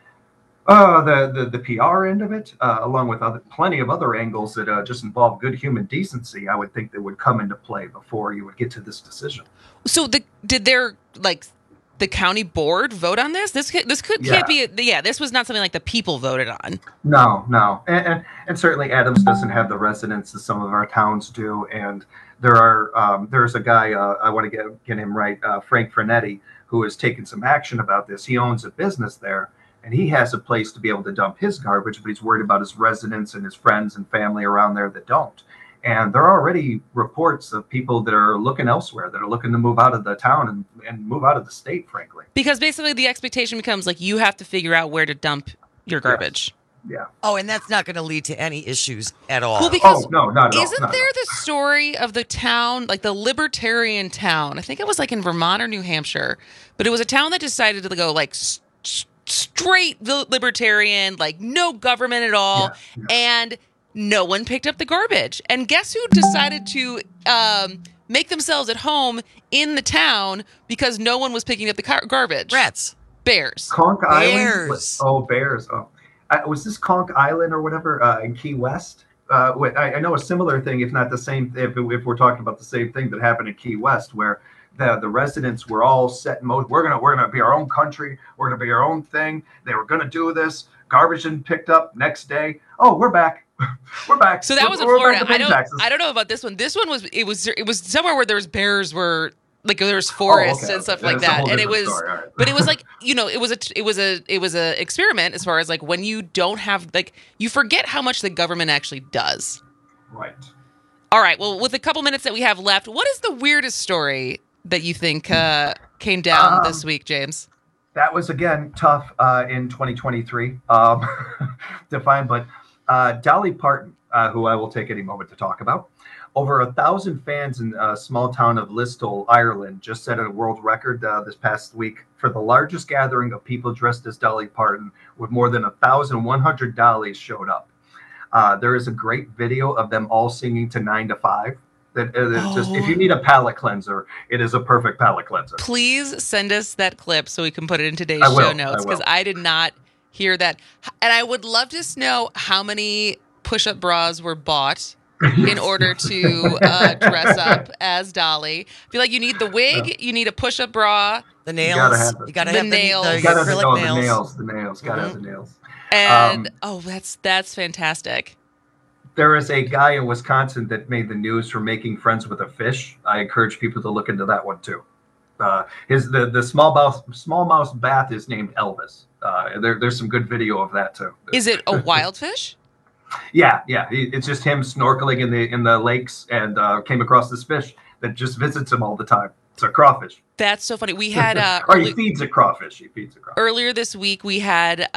PR end of it, along with plenty of other angles that just involve good human decency, I would think that would come into play before you would get to this decision. So did the county board vote on this? Can't be. This was not something like the people voted on. No, and certainly Adams doesn't have the resonance that some of our towns do. And there's a guy I want to get him right, Frank Frenetti, who has taken some action about this. He owns a business there. and he has a place to be able to dump his garbage, but he's worried about his residents and his friends and family around there that don't. And there are already reports of people that are looking elsewhere, that are looking to move out of the town and move out of the state, frankly. Because basically the expectation becomes like you have to figure out where to dump your garbage. Yeah. Oh, and that's not going to lead to any issues at all. Well, because no, not at all. Isn't there the story of the town, like the libertarian town? I think it was like in Vermont or New Hampshire, but it was a town that decided to go like straight libertarian, like no government at all, and no one picked up the garbage. And guess who decided to make themselves at home in the town because no one was picking up the garbage? Rats. Bears. Conch Island? Bears. Bears. Oh. Was this Conch Island or whatever in Key West? I know a similar thing, if not the same, if we're talking about the same thing that happened in Key West, where the residents were all set in mode. We're gonna be our own country. We're gonna be our own thing. They were gonna do this. Garbage and picked up next day. Oh, we're back. We're back. So that was in Florida. I don't know about this one. This one was somewhere where there's bears were. Like there's forests and stuff like that, and it was, but it was like it was a experiment as far as like when you don't have like you forget how much the government actually does. Right. All right. Well, with a couple minutes that we have left, what is the weirdest story that you think came down this week, James? That was again tough in 2023 to find, but Dolly Parton, who I will take any moment to talk about. Over 1,000 fans in a small town of Listowel, Ireland, just set a world record this past week for the largest gathering of people dressed as Dolly Parton, with more than 1,100 dollies showed up. There is a great video of them all singing to 9 to 5. Just, if you need a palate cleanser, it is a perfect palate cleanser. Please send us that clip so we can put it in today's show notes, because I did not hear that. And I would love to know how many push-up bras were bought in order to dress up as Dolly. I feel like you need the wig, you need a push-up bra, the nails, you gotta have the nails, the acrylic nails. Gotta have the nails. And that's fantastic. There is a guy in Wisconsin that made the news for making friends with a fish. I encourage people to look into that one too. The small mouse bath is named Elvis. There's some good video of that too. Is it a wild fish? Yeah. It's just him snorkeling in the lakes and came across this fish that just visits him all the time. It's a crawfish. That's so funny. We had he feeds a crawfish. Earlier this week, we had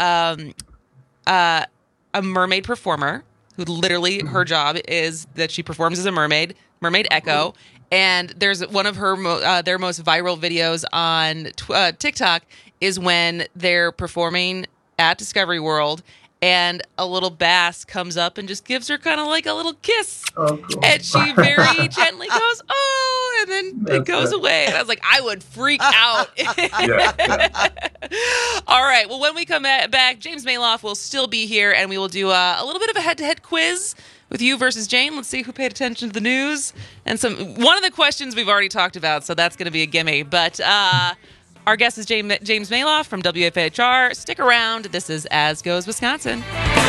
a mermaid performer who literally her job is that she performs as a mermaid Echo. And there's one of her their most viral videos on TikTok is when they're performing at Discovery World. And a little bass comes up and just gives her kind of like a little kiss. Oh, cool. And she very gently goes, oh, and then it goes away. And I was like, I would freak out. All right. Well, when we come back, James Maloff will still be here, and we will do a little bit of a head-to-head quiz with you versus Jane. Let's see who paid attention to the news. And one of the questions we've already talked about, so that's going to be a gimme. But our guest is James Maloff from WFHR. Stick around. This is As Goes Wisconsin.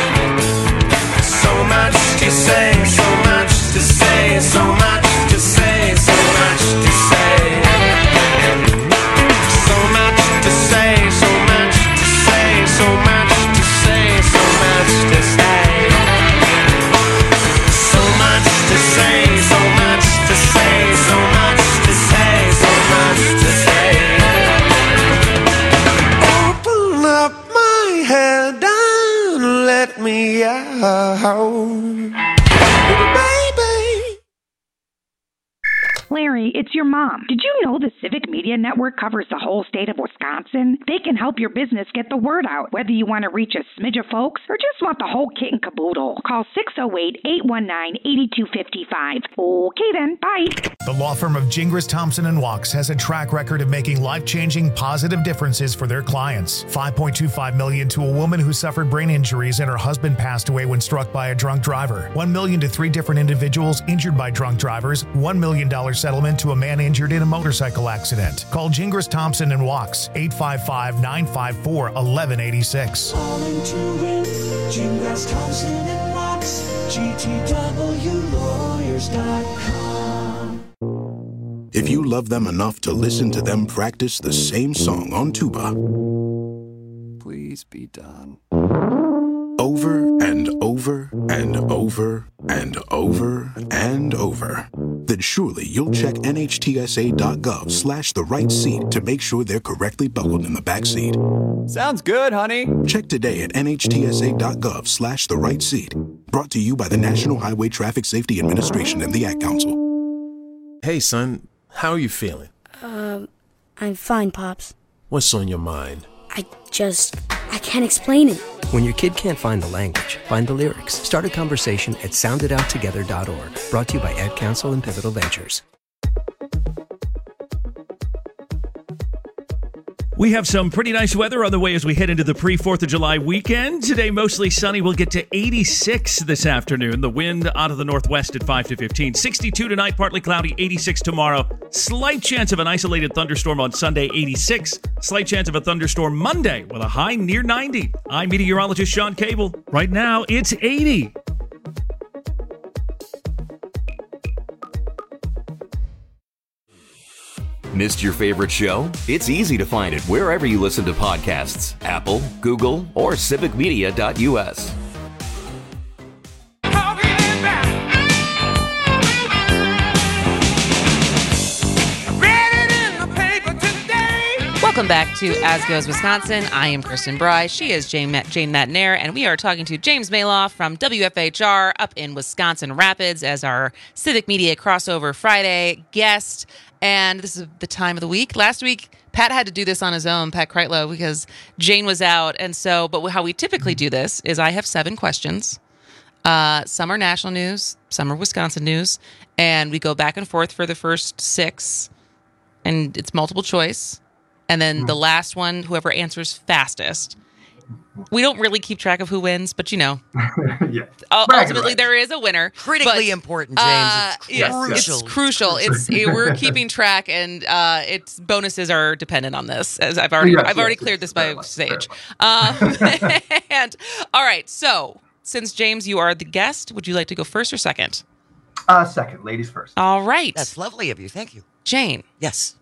So much to say, so much to say, so much to say, so much to say. So much to say, so much to say, so much to say, so much to say. So much to say, so much to say, so much to say, so much to say. Open up my head and let me out, baby. Larry, it's your mom. Did you know the Civic Media Network covers the whole state of Wisconsin? They can help your business get the word out, whether you want to reach a smidge of folks or just want the whole kit and caboodle. Call 608-819-8255. Okay then, bye. The law firm of Gingras, Thompson & Walks has a track record of making life-changing positive differences for their clients. $5.25 million to a woman who suffered brain injuries and her husband passed away when struck by a drunk driver. $1 million to 3 different individuals injured by drunk drivers. $1 million settlement to a man injured in a motorcycle accident. Call Gingras, Thompson & Walks, 855-954-1186. Calling to win, Gingras, Thompson & Walks, GTWlawyers.com. If you love them enough to listen to them practice the same song on tuba, please be done? Over and over and over and over and over. Then surely you'll check NHTSA.gov/the right seat to make sure they're correctly buckled in the back seat. Sounds good, honey. Check today at NHTSA.gov/the right seat. Brought to you by the National Highway Traffic Safety Administration and the Ad Council. Hey, son, how are you feeling? I'm fine, Pops. What's on your mind? I can't explain it. When your kid can't find the language, find the lyrics. Start a conversation at sounditouttogether.org. Brought to you by Ad Council and Pivotal Ventures. We have some pretty nice weather on the way as we head into the pre-4th of July weekend. Today, mostly sunny. We'll get to 86 this afternoon. The wind out of the northwest at 5 to 15. 62 tonight, partly cloudy, 86 tomorrow. Slight chance of an isolated thunderstorm on Sunday, 86. Slight chance of a thunderstorm Monday with a high near 90. I'm meteorologist Sean Cable. Right now, it's 80. Missed your favorite show? It's easy to find it wherever you listen to podcasts. Apple, Google, or civicmedia.us. Welcome back to As Goes Wisconsin. I am Kristen Bry. She is Jane Matnair, and we are talking to James Maloff from WFHR up in Wisconsin Rapids as our Civic Media Crossover Friday guest. And this is the time of the week. Last week, Pat had to do this on his own, Pat Kreitlow, because Jane was out. And so, but how we typically do this is I have 7 questions. Some are national news, some are Wisconsin news, and we go back and forth for the first 6, and it's multiple choice. And then the last one, whoever answers fastest. We don't really keep track of who wins, but Yeah. Ultimately there is a winner. Critically important, James. It's crucial. We're keeping track, and its bonuses are dependent on this. As I've already cleared this by stage. And all right, so since James, you are the guest, would you like to go first or second? Second, ladies first. All right. That's lovely of you. Thank you. Jane. Yes.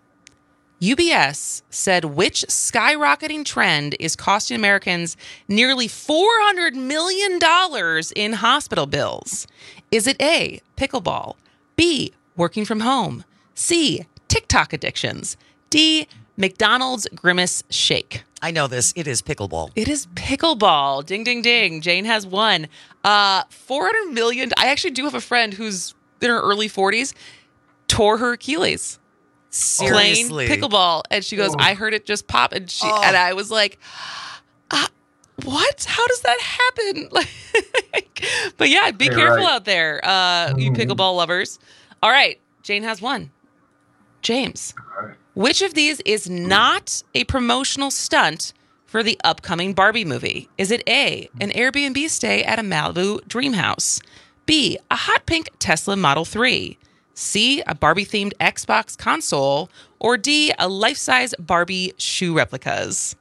UBS said which skyrocketing trend is costing Americans nearly $400 million in hospital bills? Is it A, pickleball, B, working from home, C, TikTok addictions, D, McDonald's Grimace Shake? I know this. It is pickleball. It is pickleball. Ding, ding, ding. Jane has won. $400 million. I actually do have a friend who's in her early 40s, tore her Achilles. Seriously? Playing pickleball, and she goes, I heard it just pop, and and I was like, what? How does that happen? But yeah, be careful out there, you pickleball lovers. All right, Jane has won. James, which of these is not a promotional stunt for the upcoming Barbie movie? Is it A, an Airbnb stay at a Malibu dream house, B, a hot pink Tesla Model 3, C, a Barbie-themed Xbox console, or D, a life-size Barbie shoe replicas?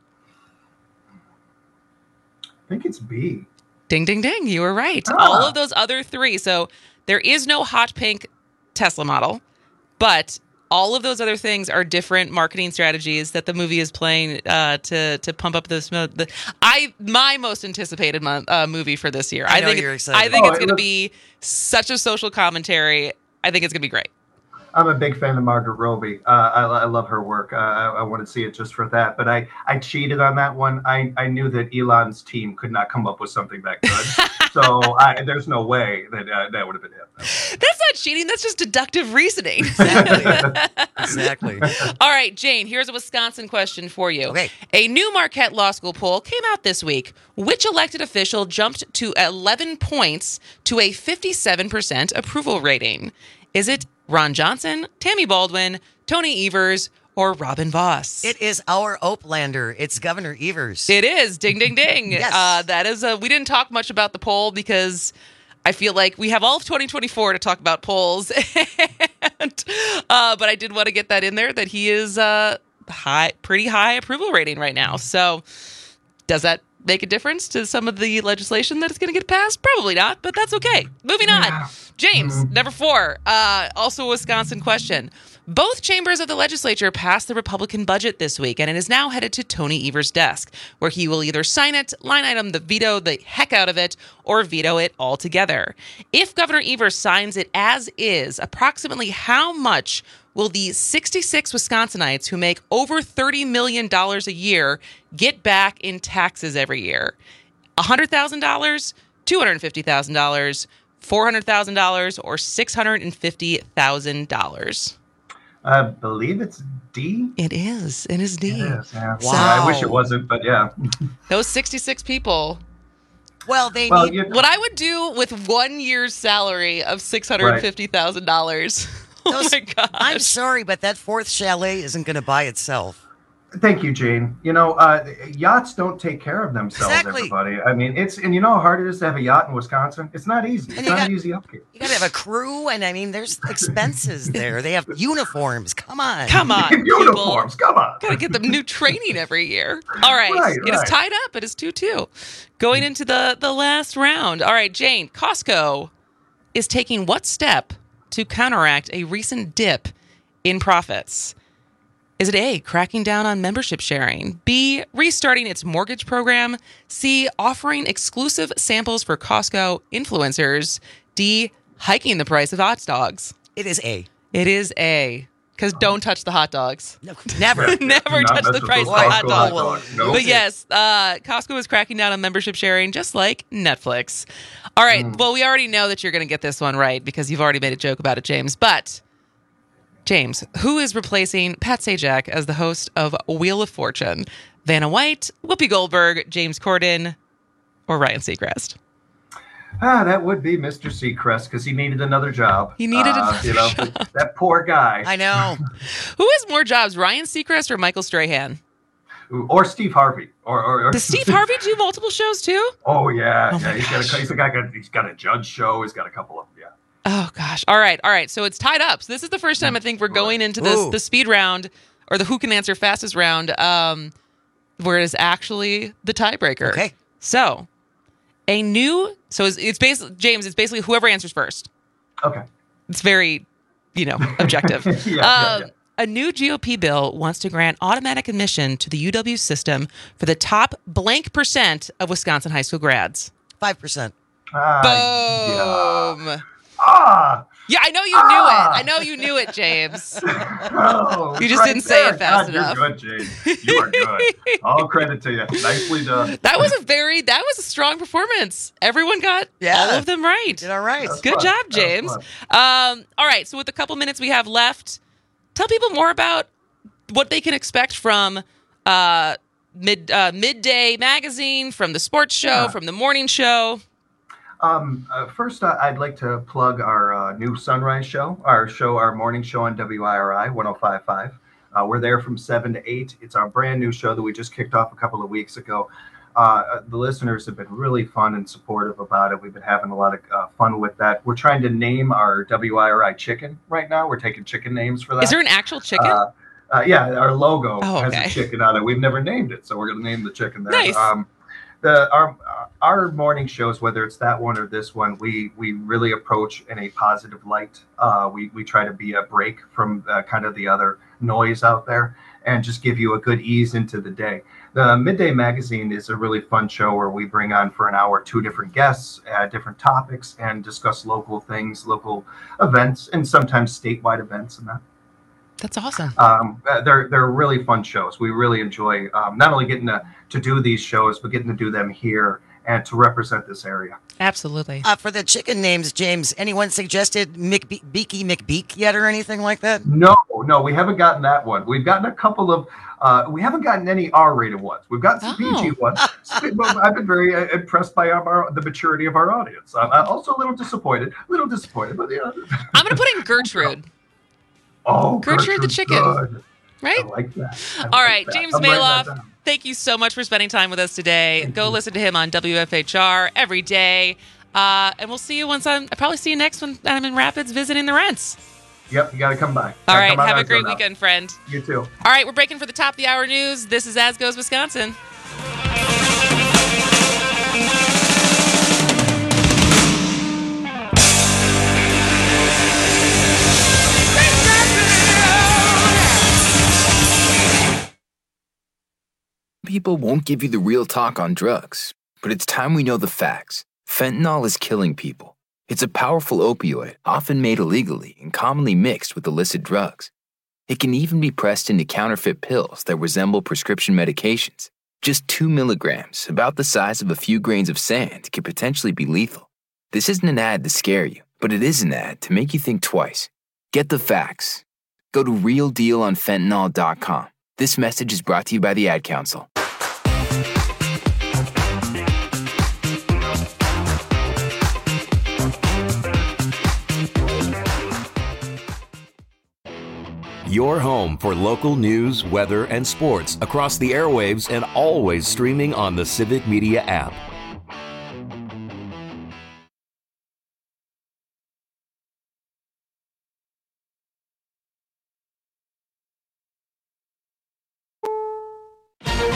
I think it's B. Ding, ding, ding. You were right. All of those other 3. So there is no hot pink Tesla model, but all of those other things are different marketing strategies that the movie is playing to pump up this. My most anticipated movie for this year. I know you're excited. I think it's going to be such a social commentary. I think it's going to be great. I'm a big fan of Margot Robbie. I love her work. I want to see it just for that. But I cheated on that one. I knew that Elon's team could not come up with something that good. So there's no way that that would have been it. That's not cheating. That's just deductive reasoning. Exactly. All right, Jane, here's a Wisconsin question for you. Okay. A new Marquette Law School poll came out this week. Which elected official jumped to 11 points to a 57% approval rating? Is it Ron Johnson, Tammy Baldwin, Tony Evers, or Robin Voss? It is our Oaklander. It's Governor Evers. It is. Ding, ding, ding. Yes. That is we didn't talk much about the poll because I feel like we have all of 2024 to talk about polls. But I did want to get that in there that he is pretty high approval rating right now. So does that make a difference to some of the legislation that is going to get passed? Probably not, but that's okay. Moving on. James, number 4, also a Wisconsin question. Both chambers of the legislature passed the Republican budget this week, and it is now headed to Tony Evers' desk, where he will either sign it, line item the veto the heck out of it, or veto it altogether. If Governor Evers signs it as is, approximately how much will the 66 Wisconsinites who make over $30 million a year get back in taxes every year? $100,000, $250,000, $400,000, or $650,000? I believe it's D. It is. It is D. It is, yeah. Wow. I wish it wasn't, but yeah. Those 66 people. Well, what I would do with 1 year's salary of $650,000. Oh my God. I'm sorry, but that fourth chalet isn't going to buy itself. Thank you, Jane. Yachts don't take care of themselves, everybody. I mean, and you know how hard it is to have a yacht in Wisconsin? It's not easy. It's not an easy upkeep. You got to have a crew, and I mean, there's expenses there. They have uniforms. Come on. Uniforms. Come on. Got to get them new training every year. All right. It is tied up. It is 2-2. Going into the last round. All right, Jane, Costco is taking what step to counteract a recent dip in profits? Is it A, cracking down on membership sharing? B, restarting its mortgage program? C, offering exclusive samples for Costco influencers? D, hiking the price of hot dogs? It is A. It is A. Because don't touch the hot dogs. No, never. Never touch the price of the hot dog. Nope. But yes, Costco is cracking down on membership sharing, just like Netflix. All right. Well, we already know that you're going to get this one right because you've already made a joke about it, James. But James, who is replacing Pat Sajak as the host of Wheel of Fortune? Vanna White, Whoopi Goldberg, James Corden, or Ryan Seacrest? That would be Mr. Seacrest because he needed another job. He needed another job. That poor guy. I know. Who has more jobs, Ryan Seacrest or Michael Strahan? Or Steve Harvey. Or Does Steve Harvey do multiple shows too? Oh yeah, Oh, yeah. my He's got a judge show. He's got a couple of Oh gosh. All right. So it's tied up. So this is the first time I think we're going into the speed round or the who can answer fastest round, where it is actually the tiebreaker. Okay. So it's basically James. It's basically whoever answers first. Okay. It's very, objective. Yeah. A new GOP bill wants to grant automatic admission to the UW system for the top blank percent of Wisconsin high school grads. 5%. Boom. Yeah, I know you knew it. I know you knew it, James. You just didn't say it fast enough. You're good, James. You are good. All credit to you. Nicely done. That was a strong performance. Everyone got all of them right. Did all right. Good job, James. All right, so with the couple minutes we have left, tell people more about what they can expect from Midday Magazine, from the sports show, from the morning show. First, I'd like to plug our new Sunrise show, our morning show on WIRI 105.5. We're there from 7 to 8. It's our brand new show that we just kicked off a couple of weeks ago. The listeners have been really fun and supportive about it. We've been having a lot of fun with that. We're trying to name our WIRI chicken right now. We're taking chicken names for that. Is there an actual chicken? Yeah, our logo okay. has a chicken on it. We've never named it, so we're going to name the chicken there. Nice. Our morning shows, whether it's that one or this one, we really approach in a positive light. We try to be a break from kind of the other noise out there and just give you a good ease into the day. The Midday Magazine is a really fun show where we bring on for an hour 2 different guests, different topics, and discuss local things, local events, and sometimes statewide events and that. That's awesome. They're really fun shows. We really enjoy not only getting to do these shows, but getting to do them here and to represent this area. Absolutely. For the chicken names, James, anyone suggested Beaky McBeak yet or anything like that? No, we haven't gotten that one. We've gotten a couple of, we haven't gotten any R-rated ones. We've got some PG ones. I've been very impressed by the maturity of our audience. I'm also a little disappointed, but yeah. I'm going to put in Gertrude. Oh, Gertrude the chicken. Good. Right? I like that. All right, James Maloff, thank you so much for spending time with us today. Go listen to him on WFHR every day. And we'll see you I'll probably see you next when I'm in Rapids visiting the Rents. Yep, you got to come by. All right, have a great weekend, friend. You too. All right, we're breaking for the top of the hour news. This is As Goes Wisconsin. people won't give you the real talk on drugs, but it's time we know the facts. Fentanyl is killing people. It's a powerful opioid, often made illegally and commonly mixed with illicit drugs. It can even be pressed into counterfeit pills that resemble prescription medications. Just 2 milligrams, about the size of a few grains of sand, could potentially be lethal. This isn't an ad to scare you, but it is an ad to make you think twice. Get the facts. Go to realdealonfentanyl.com. This message is brought to you by the Ad Council. Your home for local news, weather, and sports across the airwaves and always streaming on the Civic Media app.